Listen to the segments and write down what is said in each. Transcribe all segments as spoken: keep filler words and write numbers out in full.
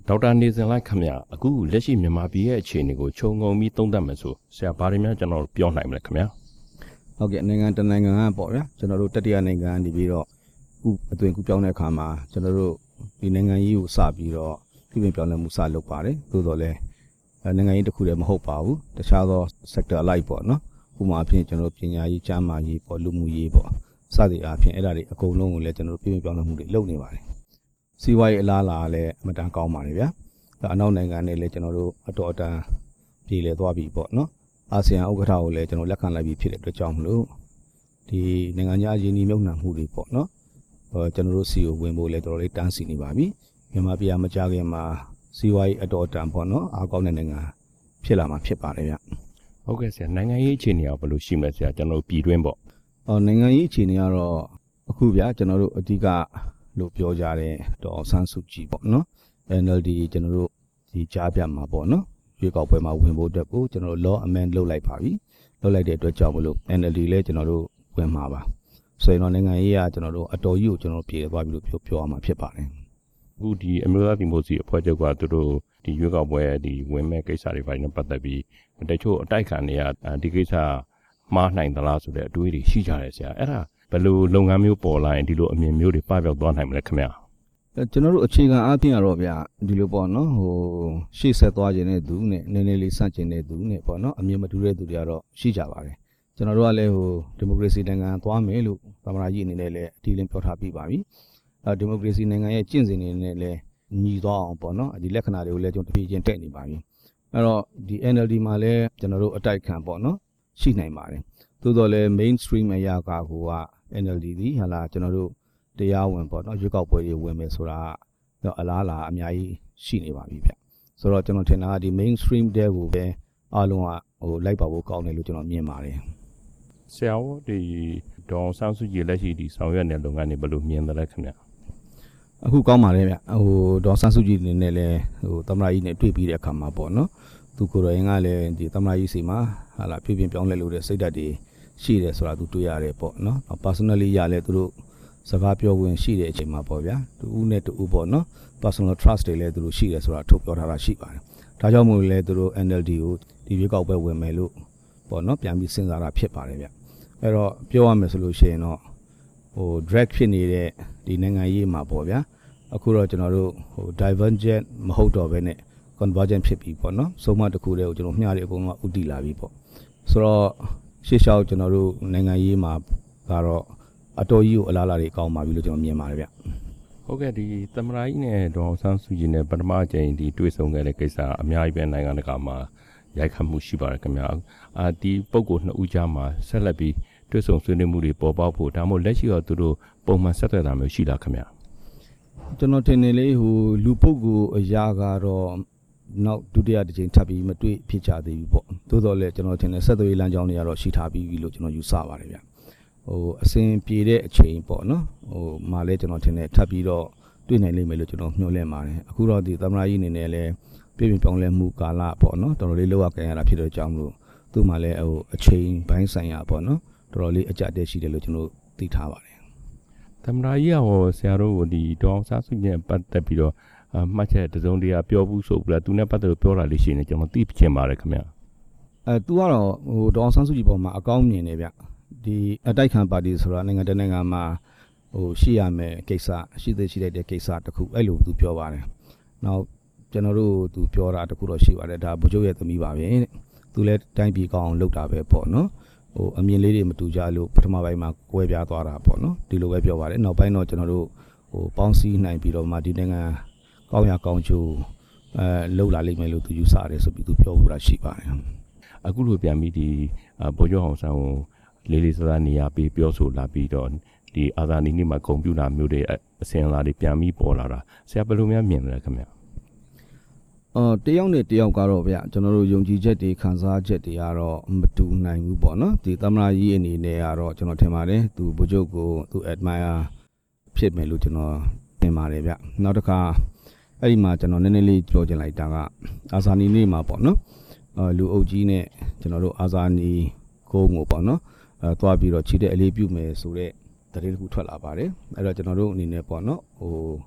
ဒေါက်တာနေစင်လိုက်ခမအခုလက်ရှိမြန်မာပြည်ရဲ့အခြေအနေကိုခြုံငုံပြီးသုံးသပ်မယ်ဆိုဆရာဘာတွေများကျွန်တော်ပြောနိုင်မလဲခင်ဗျာဟုတ်ကဲ့နိုင်ငံတနိုင်ငံကပေါ့ဗျာကျွန်တော်တို့တတိယနိုင်ငံနေပြီးတော့ခုအသွင်ကူပြောင်းတဲ့အခါမှာကျွန်တော်တို့ဒီနိုင်ငံရေးကိုစပြီးတော့ပြည်ပပြောင်းလဲမှုစလုပ်ပါတယ်သို့တော်လည်းနိုင်ငံရေးတစ်ခုတည်းမဟုတ်ပါဘူးတခြားသော sector အလိုက်ပေါ့နော်ဥပမာအဖြစ်ကျွန်တော်တို့ပညာရေးကျန်းမာရေးပေါ့လူမှုရေးပေါ့စသည်အားဖြင့်အဲ့ဒါတွေအကုန်လုံးကိုလည်းကျွန်တော်တို့ပြည်ပပြောင်းလဲမှုတွေလုပ်နေပါတယ်စီးပွားရေးအလားအလာလည်းအမတန်ကောင်းပါတယ်ဗျာအနောက်နိုင်ငံတွေလည်းကျွန်တော်တို့အတော်အတန်ပြည်လည်သွားပြီပေါ့နော်အာဆီယံဥက္ကဋ္ဌကိုလည်းကျွန်တော်လက်ခံလိုက်ပြီးဖြစ်တဲ့အတွက်ကြောင့်မလို့ဒီနိုင်ငံခြားရင်းနှီးမြှုပ်နှံမှုတွေပေါ့နော်ဟိုကျွန်တော်တို့စီကိုဝင်ဖို့လည်းတော်တော်လေးတန်းစီနေပါပြီမြန်မာပြည်မကြခင်မှာစီးပွားရေးအတော်အတန်ပေါ့နော်အားကောင်းတဲ့နိုင်ငံဖြစ်လာမှာဖြစ်ပါတယ်ဗျဟုတ်ကဲ့ဆရာနိုင်ငံရေးအခြေအနေကဘယ်လိုရှိမလဲဆရာကျွန်တော်တို့ပြည်တွင်းပေါ့အော်နိုင်ငံရေးအခြေအနေကတော့အခုဗျာကျွန်တော်တို့အဓိကလို့ပြောကြတဲ့ဒေါ်အောင်ဆန်းစုကြည်ပေါ့နော် N L D ကျွန်တော်တို့ဒီကြားပြမှာပေါ့နော်ရွေးကောက်ပွဲမှာဝင်ဖို့အတွက်ကိုကျွန်တော်တို့ law amend လုပ်လိုက်ပါပြီလုပ်လိုက်တဲ့အတွက်ကြောင့်မလို့ N L D လည်းကျွန်တော်တို့ဝင်မှာပါဆိုရင်တော့နိုင်ငံရေးကကျွန်တော်တို့အတော်ကြီးကိုကျွန်တော်တို့ပြည်သွားပြီလို့ပြောပြောရမှာဖြစ်ပါတယ်အခုဒီအမျိုးသားဒီမိုကရေစီအဖွဲ့ချုပ်ကသူတို့ဒီရွေးကောက်ပွဲဒီဝင်မဲ့ကိစ္စတွေပိုင်းနဲ့ပတ်သက်ပြီးတချို့အတိုက်ခံတွေကဒီကိစ္စမှားနိုင်သလားဆိုတဲ့အတွေးတွေရှိကြတယ်ဆရာအဲ့ဒါဘယ်လိုလုပ်ငန်းမျိုးပေါ်လာရင်ဒီလိုအမြင်မျိုးတွေပပျောက်သွားနိုင်မလဲခင်ဗျာကျွန်တော်တို့အခြေခံအားဖြင့်ကတော့ဗျာဒီလိုပေါ့နော်ဟိုရှေ့ဆက်သွားခြင်းတဲ့သူနဲ့နည်းနည်းလေးစန့်ကျင်တဲ့သူနဲ့ပေါ့နော်အမြင်မတူတဲ့သူတွေကတော့ရှိကြပါတယ်ကျွန်တော်တို့ကလည်းဟိုဒီမိုကရေစီနိုင်ငံသွားမယ်လို့သမ္မတကြီးအနေနဲ့လည်းအတီးလင်းပြောထားပြီးပါပြီအဲဒီမိုကရေစီနိုင်ငံရဲ့ကျင့်စဉ်တွေနဲ့လည်းညီသွားအောင်ပေါ့နော်ဒီလက္ခဏာတွေကိုလည်းကျွန်တော်တဖြည်းချင်းတက်နေပါပြီအဲ့တော့ဒီ N L D မှာလည်းကျွန်တော်တို့အတိုက်ခံပေါ့နော်ရှိနိုင်ပါတယ်သို့တော်လည်း mainstream အရာကဟိုက N L D ဒီဟာလာကျွန်တော်တို့တရားဝင်ပေါ့နော်ရွေးကောက်ပွဲတွေဝင်မယ်ဆိုတာတော့အလားအလာအများကြီးရှိနေပါပြီဗျဆိုတော့ကျွန်တော်ထင်တာကဒီ mainstream တဲကိုပဲအားလုံးကဟိုလိုက်ပါဖို့ကောင်းတယ်လို့ကျွန်တော်မြင်ပါတယ်ဆရာတို့ဒီဒေါ်ဆန်းစုကြည်လက်ရှိဒီဆောင်ရွက်နေတဲ့လုပ်ငန်းတွေဘယ်လိုမြင်သလဲခင်ဗျအခုကောင်းပါတယ်ဗျဟိုဒေါ်ဆန်းစုကြည်နေနဲ့လည်းဟိုသမ္မတကြီးနဲ့တွေ့ပြီးတဲ့အခါမှာပေါ့နော်သူကိုယ်တော်ရင်ကလည်းဒီသမ္မတကြီးစီမှာဟာလာပြည်ပြင်ပြောင်းလဲလို့တဲ့စိတ်ဓာတ်တွေရှိတယ်ဆိုတာသူတွေ့ရတယ်ပေါ့နော် personally ရလဲသူတို့စကားပြောဝင်ရှိတဲ့အချိန်မှာပေါ့ဗျာတူဦးနဲ့တူဦးပေါ့နော် personal trust တွေလည်းသူတို့ရှိတယ်ဆိုတာထုတ်ပြောထားတာရှိပါတယ်ဒါကြောင့်မို့လဲသူတို့ N L D ကိုဒီရွေးကောက်ပွဲဝင်မယ်လို့ပေါ့နော်ပြန်ပြီးစဉ်းစားတာဖြစ်ပါတယ်ဗျအဲ့တော့ပြောရမယ်ဆိုလို့ရှိရင်တော့ဟို drag ဖြစ်နေတဲ့ဒီနိုင်ငံရေးမှာပေါ့ဗျာအခုတော့ကျွန်တော်တို့ဟို divergent မဟုတ်တော့ဘဲနဲ့ convergent ဖြစ်ပြီပေါ့နော်ဆုံးမတစ်ခုတည်းကိုကျွန်တော်မျှတယ်အကုန်လုံးကဥတီလာပြီပေါ့ဆိုတော့ရှေ့လျှောက်ကျွန်တော်တို့နိုင်ငံရေးမှာကတော့အတော်ကြီးကိုအလားအလာတွေကောင်းပါပြီလို့ကျွန်တော်မြင်ပါတယ်ဗျဟုတ်ကဲ့ဒီသမ္မတကြီးနဲ့ဒေါ်အောင်ဆန်းစုကြည်နဲ့ပထမအကြိမ်ဒီတွေ့ဆုံခဲ့တဲ့ကိစ္စအများကြီးပဲနိုင်ငံတကာမှာရိုက်ခတ်မှုရှိပါတယ်ခင်ဗျာအာဒီပုံကိုနှစ်ဦးကြားမှာဆက်လက်ပြီးတွေ့ဆုံဆွေးနွေးမှုတွေပေါ်ပေါက်ဖို့ဒါမှမဟုတ်လက်ရှိတော့သူတို့ပုံမှန်ဆက်သွယ်တာမျိုးရှိလားခင်ဗျာကျွန်တော်ထင်နေလေဟိုလူပုဂ္ဂိုလ်အရာကတော့နောက်ဒုတိယတစ်ချိန်ထပ်ပြီးမတွေ့ဖြစ်ကြသေးဘူးပေါ့သို့တော်လည်းကျွန်တော်ထင်တယ်ဆက်သွယ်ရေးလမ်းကြောင်းတွေကတော့ရှိထားပြီးပြီလို့ကျွန်တော်ယူဆပါတယ်ဗျဟိုအစဉ်ပြေတဲ့အချိန်ပေါ့နော်ဟိုမှလည်းကျွန်တော်ထင်တယ်ထပ်ပြီးတော့တွေ့နိုင်လိမ့်မယ်လို့ကျွန်တော်မျှော်လင့်ပါတယ်အခုတော့ဒီသမ္မတကြီးအနေနဲ့လည်းပြည်ပြင်ပြောင်းလဲမှုကာလပေါ့နော်တော်တော်လေးလောက်ရကြရတာဖြစ်တဲ့အကြောင်းလို့သူ့မှာလည်းဟိုအချိန်ပိုင်းဆိုင်ရာပေါ့နော်တော်တော်လေးအကြက်တဲရှိတယ်လို့ကျွန်တော်သိထားပါတယ်သမ္မတကြီးကဟောဆရာတို့ကိုဒီဒေါအောင်ဆန်းစုကြည်ပတ်သက်ပြီးတော့မှတ်ချက်တစုံတရာပြောဘူးဆိုပြီးတော့သူနဲ့ပတ်သက်လို့ပြောတာလေးရှိနေကျွန်တော်သိချင်ပါတယ်ခင်ဗျအဲသူကတော့ဟိုဒေါအောင်ဆန်းစုကြည်ပေါ်မှာအကောင်းမြင်နေဗျဒီအတိုက်ခံပါတီဆိုတာနိုင်ငံတကာနိုင်ငံမှာဟိုရှိရမယ်ကိစ္စရှိသေးရှိတဲ့ကိစ္စတခုအဲ့လိုသူပြောပါတယ်နောက်ကျွန်တော်တို့သူပြောတာတခုတော့ရှိပါတယ်ဒါဗိုလ်ချုပ်ရဲ့သမီးပါပဲတဲ့သူလည်းတိုင်းပြည်ကောင်းအောင်လုပ်တာပဲပေါ့နော်ဟိုအမြင်လေးတွေမတူကြလို့ပထမပိုင်းမှာကွဲပြားသွားတာပေါ့နော်ဒီလိုပဲပြောပါတယ်နောက်ပိုင်းတော့ကျွန်တော်တို့ဟိုပေါင်းစည်းနိုင်ပြီးတော့မှဒီနိုင်ငံကောင်းရကောင်းချိုးအဲလှုပ်လာလိမ့်မယ်လို့သူယူဆတယ်ဆိုပြီးသူပြောဖို့တာရှိပါတယ်အခုလိုပြန်ပြီးဒီဗိုလ်ချုပ်အောင်ဆန်းကိုလေးလေးစားစားနေရာပေးပြောဆိုလာပြီးတော့ဒီအာဇာနည်နေ့မှာဂုဏ်ပြုတာမျိုးတွေအစဉ်အလာတွေပြန်ပြီးပေါ်လာတာဆရာဘယ်လိုများမြင်လဲခင်ဗျအော်တယောက်နဲ့တယောက်ကတော့ဗျကျွန်တော်တို့ယုံကြည်ချက်တွေခံစားချက်တွေကတော့မတူနိုင်ဘူးပေါ့နော်ဒီသမ္မတကြီးအနေနဲ့ကတော့ကျွန်တော်ထင်ပါတယ်သူဗိုလ်ချုပ်ကိုသူ admire ဖြစ်မယ်လို့ကျွန်တော်ထင်ပါတယ်ဗျနောက်တစ်ခါအဲ့ဒီမှာကျွန်တော်နည်းနည်းလေးပြောချင်လိုက်တာကအာဇာနည်နေ့မှာပေါ့နော်အဲလူအုပ်ကြီးနဲ့ကျွန်တော်တို့အာဇာနည်ကိုငိုပေါ့နော်အဲသွားပြီးတော့ခြေတဲ့အလေးပြုမယ်ဆိုတဲ့တရေတစ်ခုထွက်လာပါတယ်အဲ့တော့ကျွန်တော်တို့အနေနဲ့ပေါ့နော်ဟို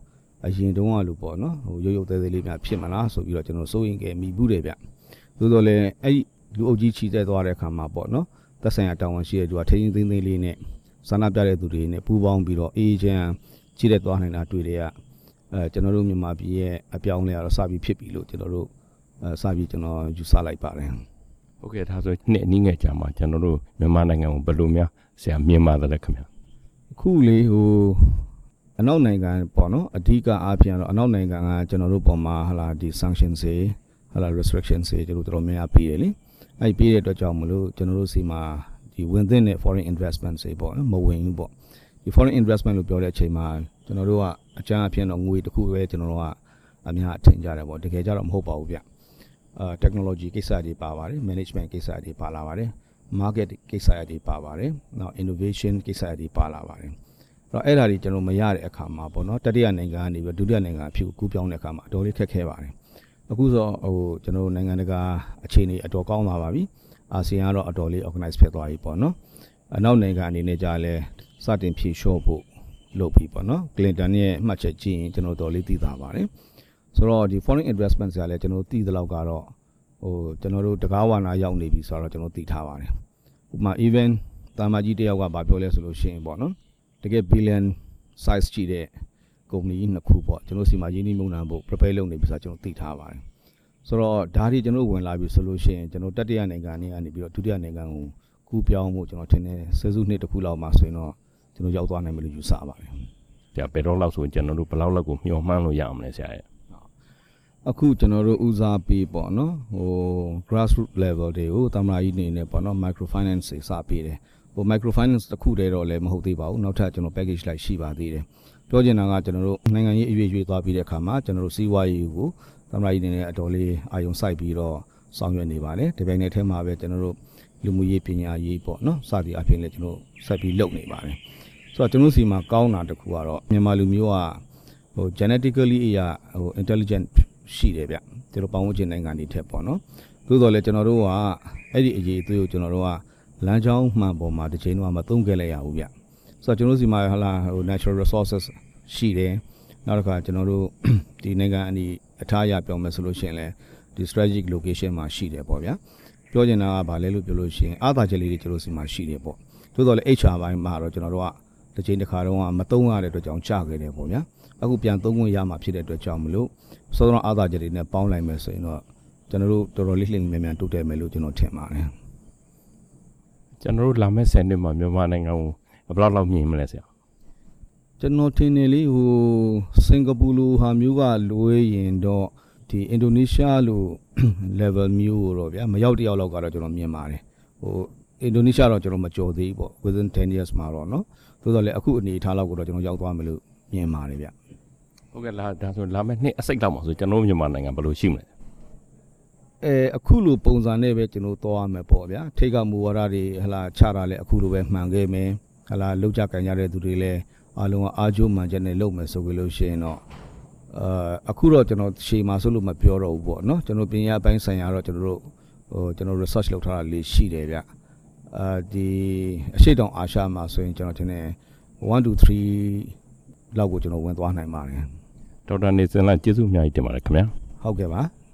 အရင်တုန်းကလို့ပေါ့နော်ဟိုရုပ်ရုပ်သေးသေးလေးများဖြစ်မလားဆိုပြီးတော့ကျွန်တော်စိုးရင်ကဲမိဘူးတယ်ဗျသို့တော်လည်းအဲ့ဒီလူအုပ်ကြီးချီတက်သွားတဲ့အခါမှာပေါ့နော်သက်ဆိုင်ရာတာဝန်ရှိတဲ့သူကထိန်းသိမ်းသိမ်းလေးနဲ့ဆန္ဒပြတဲ့သူတွေနဲ့ပူးပေါင်းပြီးတော့အေးချမ်းချီတက်သွားနိုင်တာတွေ့တယ်ကအဲကျွန်တော်တို့မြန်မာပြည်ရဲ့အပြောင်းလဲကတော့စပြီးဖြစ်ပြီလို့ကျွန်တော်တို့အဲစပြီးကျွန်တော်ယူဆလိုက်ပါတယ်ဟုတ်ကဲ့ဒါဆိုနှစ်အနည်းငယ်ကြာမှာကျွန်တော်တို့မြန်မာနိုင်ငံကိုဘယ်လိုများဆရာမြင်ပါတယ်လဲခင်ဗျအခုလေဟိုအနောက်နိုင်ငံပေါ့နော်အဓိကအားဖြင့်တော့အနောက်နိုင်ငံကကျွန်တော်တို့ပေါ်မှာဟာလာဒီ sanction တွေဟာလာ restriction တွေကျွန်တော်တို့တော်များများပြီးရလေအဲ့ပြီးတဲ့အတွက်ကြောင့်မလို့ကျွန်တော်တို့စီမှာဒီဝင်သင့်တဲ့ foreign investment တွေပေါ့နော်မဝင်ဘူးပေါ့ဒီ foreign investment လို့ပြောတဲ့အချိန်မှာကျွန်တော်တို့ကအကြမ်းအဖြစ်တော့ငွေတစ်ခုပဲကျွန်တော်တို့ကအများအထင်ကြတယ်ပေါ့တကယ်ကြတော့မဟုတ်ပါဘူးဗျအာ technology ကိစ္စတွေပါပါတယ် management ကိစ္စတွေပါလာပါတယ် market ကိစ္စတွေပါပါတယ်နောက် innovation ကိစ္စတွေပါလာပါတယ်အဲ့တော့အဲ့ဒါတွေကျွန်တော်မရတဲ့အခါမှာပေါ့နော်တတိယနိုင်ငံကနေပြီးဒုတိယနိုင်ငံအဖြစ်ကူးပြောင်းတဲ့အခါမှာအတော်လေးခက်ခဲပါတယ်အခုဆိုဟိုကျွန်တော်နိုင်ငံတကာအခြေအနေအတော်ကောင်းလာပါပြီအာဆီယံကတော့အတော်လေး organize ဖြစ်သွားပြီပေါ့နော်အနောက်နိုင်ငံအနေနဲ့ကြာလဲစတင်ဖြေလျှော့ဖို့လုပ်ပြီပေါ့နော်ကလင်တန်ရဲ့မှတ်ချက်ကြည့်ရင်ကျွန်တော်တော်လေးသိတာပါတယ်ဆိုတော့ဒီ foreign investment ဆရာလဲကျွန်တော်သိသလောက်ကတော့ဟိုကျွန်တော်တို့တကားဝါနာရောက်နေပြီဆိုတော့ကျွန်တော်သိထားပါတယ်ဥပမာ even တာမကြီးတယောက်ကဗာပြောလဲဆိုလို့ရှိရင်ပေါ့နော်တကယ် billion size ရှိတဲ့ကုမ္ပဏီနှစ်ခုပေါ့ကျွန်တော်စီမှာရင်းနှီးမြှုပ်နှံဖို့ prepare လုပ်နေပြီဆိုတော့ကျွန်တော်သိထားပါတယ်ဆိုတော့ဒါတွေကျွန်တော်ဝင်လာပြီဆိုလို့ရှိရင်ကျွန်တော်တတိယနိုင်ငံနေကနေပြီးတော့ဒုတိယနိုင်ငံကိုကူးပြောင်းမှုကျွန်တော်ထင်တယ်ဆယ်စုနှစ်တစ်ခုလောက်မှဆိုရင်တော့ကျွန်တော်ရောက်သွားနိုင်မယ်လို့ယူဆပါတယ်ဆရာဘယ်တော့လောက်ဆိုရင်ကျွန်တော်တို့ဘယ်လောက်လောက်ကိုမျှော်မှန်းလို့ရအောင်လဲဆရာရဲ့အခုကျွန်တော်တို့ဦးစားပေးပေါ့နော်ဟို grassroots level တွေကိုတမရာကြီးနေနဲ့ပေါ့နော် microfinance တွေစပေးတယ်ဟို microfinance တစ်ခုတည်းတော့လည်းမဟုတ်သေးပါဘူးနောက်ထပ်ကျွန်တော် package လိုက်ရှိပါသေးတယ်ပြောချင်တာကကျွန်တော်တို့နိုင်ငံရေးအရွေးရွေးသွားပြီးတဲ့အခါမှာကျွန်တော်တို့စီးပွားရေးကိုတမရာကြီးနေနဲ့အတော်လေးအာရုံစိုက်ပြီးတော့ဆောင်ရွက်နေပါတယ်ဒီပိုင်းနဲ့ထဲမှာပဲကျွန်တော်တို့လူမှုရေးပညာရေးပေါ့နော်စသည်အပြင်လည်းကျွန်တော်ဆက်ပြီးလုပ်နေပါတယ်ဆိုတော့ကျွန်တော်စီမှာကောင်းတာတစ်ခုကတော့မြန်မာလူမျိုးကဟို genetically အရာဟို intelligent ရှိတယ်ဗျကျွန်တော်ပေါင်းဝန်းကျင်နိုင်ငံတွေထက်ပေါ့နော်သို့တော်လည်းကျွန်တော်တို့ကအဲ့ဒီအရေးအသွေးကိုကျွန်တော်တို့ကလမ်းကြောင်းမှန်ပေါ်မှာတစ်ချိန်တော့မသုံးခဲ့လိုက်ရဘူးဗျဆိုတော့ကျွန်တော်စီမှာဟာလာဟို natural resources ရှိတယ်နောက်တစ်ခါကျွန်တော်တို့ဒီနိုင်ငံအနီးအထားအရပြောင်းမယ်ဆိုလို့ရှိရင်လည်းဒီ strategic location မှာရှိတယ်ပေါ့ဗျာပြောချင်တာကဗာလဲလို့ပြောလို့ရှိရင်အားသာချက်လေးတွေကျွန်တော်စီမှာရှိတယ်ပေါ့သို့တော်လည်း H R ဘိုင်းမှာတော့ကျွန်တော်တို့ကတစ်ချိန်တစ်ခါတော့မသုံးရတဲ့အတွက်ကြောင့်ကြာခဲ့တယ်ပေါ့ဗျာအခုပြန်သုံးခွင့်ရမှာဖြစ်တဲ့အတွက်ကြောင့်မလို့စောစောအားသာချက်တွေနဲ့ပေါင်းလိုက်မယ်ဆိုရင်တော့ကျွန်တော်တို့တော်တော်လေးလှည့်မြန်မြန်တိုးတက်မယ်လို့ကျွန်တော်ထင်ပါတယ်ကျွန်တော်တို့လာမယ့်ဆယ်နှစ်မှာမြန်မာနိုင်ငံကိုဘယ်လောက်လောက်မြင်မလဲဆရာကျွန်တော်ထင်နေလေဟိုစင်ကာပူလိုဟာမျိုးကလွေးရင်တော့ဒီအင်ဒိုနီးရှားလို level မျိုးတော့ဗျာမရောက်တယောက်လောက်ကတော့ကျွန်တော်မြင်ပါတယ်ဟိုအင်ဒိုနီးရှားတော့ကျွန်တော်မကြော်သေးဘူးပေါ့ within ten years မှာတော့เนาะသို့တော်လည်းအခုအနေအထားလောက်ကိုတော့ကျွန်တော်ရောက်သွားမယ်လို့မြင်ပါတယ်ဗျဟုတ်ကဲ့လာဒါဆိုလာမယ့်နှစ်အစိတ်လောက်မှာဆိုကျွန်တော်မြန်မာနိုင်ငံဘယ်လိုရှိမလဲအဲအခုလိုပုံစံနဲ့ပဲကျွန်တော်သွားရမယ်ပေါ့ဗျာထိတ်ကမူဝါဒတွေဟလာချတာလဲအခုလိုပဲမှန်ခဲ့မယ်ဟလာလောက်ကြကန်ကြတဲ့သူတွေလည်းအားလုံးကအားကြိုးမှန်ချက်နဲ့လုပ်မယ်ဆိုကြလို့ရှိရင်တော့အာအခုတော့ကျွန်တော်ရှေ့မှာဆိုလို့မပြောတော့ဘူးပေါ့နော်ကျွန်တော်ပညာပိုင်းဆိုင်ရာတော့ကျွန်တော်တို့ဟိုကျွန်တော် research လုပ်ထားတာလေးရှိတယ်ဗျအာဒီအရှိတောင်အာရှမှာဆိုရင်ကျွန်တော်ထင်တယ်one two threeလောက်ကိုကျွန်တော်ဝင်သွားနိုင်ပါတယ်ဒေါက်တာနေစင်လကျေးဇူးအများကြီးတင်ပါတယ်ခင်ဗျာဟုတ်ကဲ့ပါ